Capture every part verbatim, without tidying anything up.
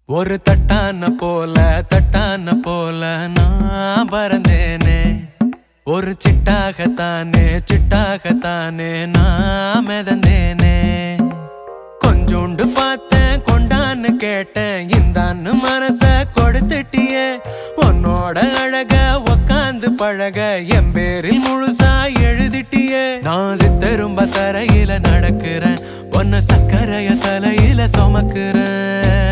ஒரு தட்டான போல தட்டான போல நான் பறந்தேனே, ஒரு சிட்டாகத்தானே சிட்டாகத்தானே நான் மிதந்தேனே. கொஞ்சோண்டு பார்த்தேன் கொண்டான்னு கேட்டேன், இந்தான்னு மனச கொடுத்துட்டியே. உன்னோட அழக உக்காந்து பழக என் பேரில் முழுசா எழுதிட்டியே. நான் சித்தரும்ப தரையில நடக்கிறேன், ஒன்ன சக்கரைய தலையில சுமக்கிறேன்.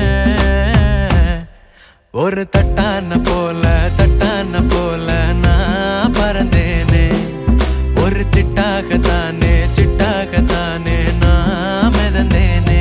ஒரு தட்டான போல தட்டான போல நான் பறந்தேனே, ஒரு சிட்டாகத்தானே சிட்டாகத்தானே நான் மிதந்தேனே.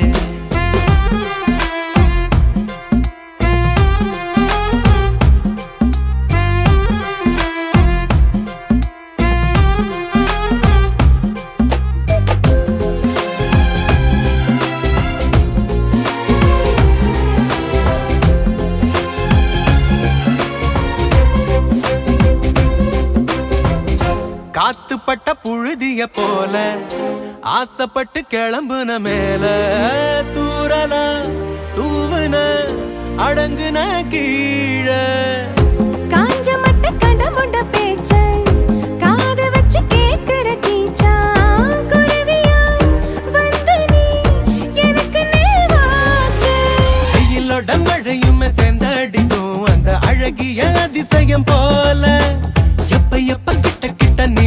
காத்துப்பட்ட புழுதிய போல ஆசைப்பட்டு கிளம்புன மேல தூரல தூவுன அடங்குன கீழே. காஞ்ச மட்ட கடமுண்ட பேச்ச காத வச்சு கேக்குற கீச்சா குருவியா வந்து நீ எனக்கு நேவாச்சு. வெயிலோட மழையுமே சேர்ந்தடிக்கும் அந்த அழகிய அதிசயம் போல எப்ப எப்ப கிட்ட கிட்ட